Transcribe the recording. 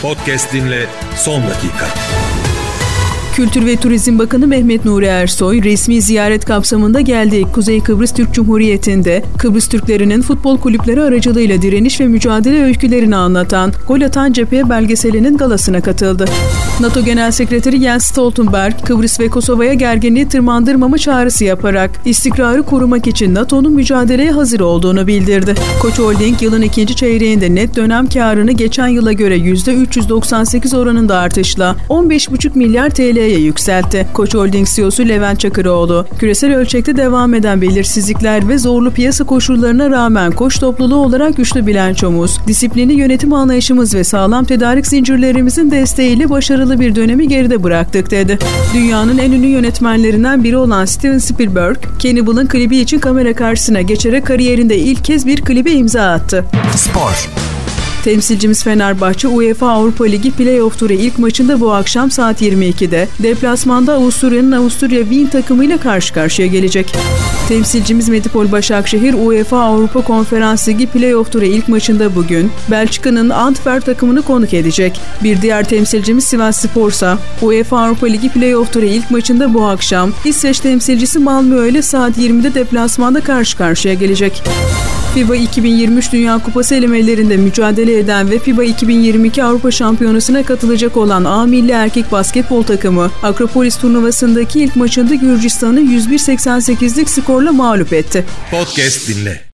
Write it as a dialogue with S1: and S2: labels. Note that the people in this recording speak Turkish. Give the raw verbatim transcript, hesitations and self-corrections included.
S1: Podcast dinle son dakika.
S2: Kültür ve Turizm Bakanı Mehmet Nuri Ersoy, resmi ziyaret kapsamında geldiği Kuzey Kıbrıs Türk Cumhuriyeti'nde Kıbrıs Türklerinin futbol kulüpleri aracılığıyla direniş ve mücadele öykülerini anlatan Gol Atan Cephe belgeselinin galasına katıldı. NATO Genel Sekreteri Jens Stoltenberg, Kıbrıs ve Kosova'ya gerginliği tırmandırmama çağrısı yaparak istikrarı korumak için NATO'nun mücadeleye hazır olduğunu bildirdi. Koç Holding, yılın ikinci çeyreğinde net dönem karını geçen yıla göre yüzde üç yüz doksan sekiz oranında artışla on beş buçuk milyar T L'ye yükseltti. Koç Holding C E O'su Levent Çakıroğlu, küresel ölçekte devam eden belirsizlikler ve zorlu piyasa koşullarına rağmen Koç topluluğu olarak güçlü bilançomuz, disiplinli yönetim anlayışımız ve sağlam tedarik zincirlerimizin desteğiyle başarılı bir dönemi geride bıraktık dedi. Dünyanın en ünlü yönetmenlerinden biri olan Steven Spielberg, Cannibal'ın klibi için kamera karşısına geçerek kariyerinde ilk kez bir klibe imza attı.
S3: Spor.
S2: Temsilcimiz Fenerbahçe, UEFA Avrupa Ligi Playoff Turu ilk maçında bu akşam saat yirmi ikide deplasmanda Avusturya'nın Avusturya Wien takımıyla karşı karşıya gelecek. Temsilcimiz Medipol Başakşehir, UEFA Avrupa Konferans Ligi Playoff Turu ilk maçında bugün Belçika'nın Antwerp takımını konuk edecek. Bir diğer temsilcimiz Sivasspor'sa UEFA Avrupa Ligi Playoff Turu ilk maçında bu akşam İsveç temsilcisi Malmö ile saat yirmide deplasmanda karşı karşıya gelecek. FIBA iki bin yirmi üç Dünya Kupası elemelerinde mücadele eden ve FIBA iki bin yirmi iki Avrupa Şampiyonası'na katılacak olan A Milli Erkek Basketbol takımı Akropolis turnuvasındaki ilk maçında Gürcistan'ı yüz bir seksen sekizlik skorla mağlup etti.
S1: Podcast dinle.